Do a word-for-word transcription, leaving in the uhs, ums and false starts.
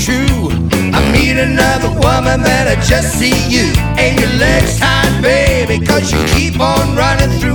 true. I meet another woman, then I just see you. And your legs tied, baby, cause you keep on running through